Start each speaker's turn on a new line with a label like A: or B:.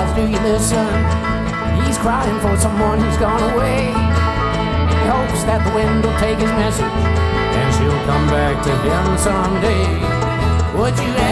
A: cries, do you listen? He's crying for someone who's gone away. He hopes that the wind will take his message and she'll come back to him someday. Would you